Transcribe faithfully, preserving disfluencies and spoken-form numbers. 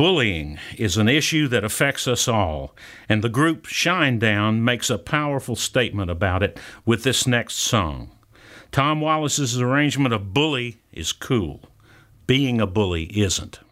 Bullying is an issue that affects us all, and the group Shinedown makes a powerful statement about it with this next song. Tom Wallace's arrangement of Bully is cool. Being a bully isn't.